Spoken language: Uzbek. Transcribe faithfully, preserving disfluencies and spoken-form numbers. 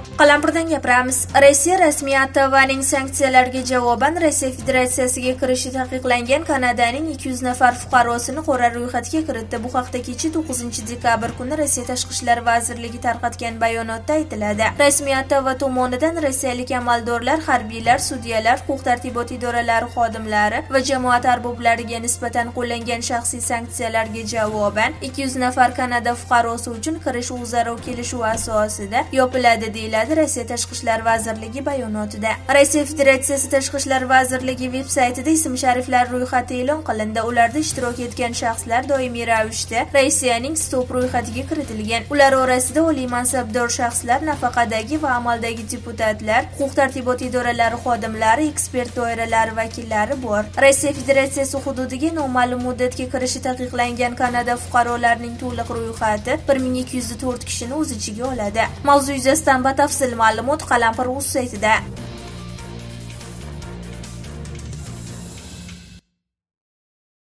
Qalampirdan gapiramiz. Rossiya rasmiyati va ning sanksiyalarga javoban Rossiya Federatsiyasiga kirishi taqiqlangan Kanadaning ikki yuz nafar fuqarosini qora ro'yxatga kiritdi. Bu haqda kecha to'qqizinchi dekabr kuni Rossiya Tashqi ishlar vazirligi tarqatgan bayonotda aytiladi. Rasmiyati va tomonidan rossiyalik amaldorlar, harbiylar, sudyalar, huquq-tartibot idoralari xodimlari va jamoat arboblariga nisbatan qo'llangan shaxsiy sanksiyalarga javoban ikki yuz nafar Kanada fuqarosi uchun kirish o'zaro kelishuv asosida yopiladi deyiladi Rossiya Tashqi ishlar vazirligi bayonotida. Rossiya Federatsiyasi Tashqi ishlar vazirligi veb-saytida ism-shariflar ro'yxati e'lon qilindi. Ularda ishtirok etgan shaxslar doimiy ravishda Rossiyaning stop ro'yxatiga kiritilgan. Ular orasida oliy mansabdor shaxslar, nafaqadagi va amaldagi deputatlar, huquq-tartibot idoralari xodimlari, ekspert doiralari vakillari bor. Rossiya Federatsiyasi hududiga noma'lum muddatga kirishi taqiqlangan Kanada fuqarolarining to'liq ro'yxati bir ming ikki yuz to'rt kishini o'z ichiga oladi. Mavzu yuzasidan batafsil ma'lumot Qalampir.uz saytida.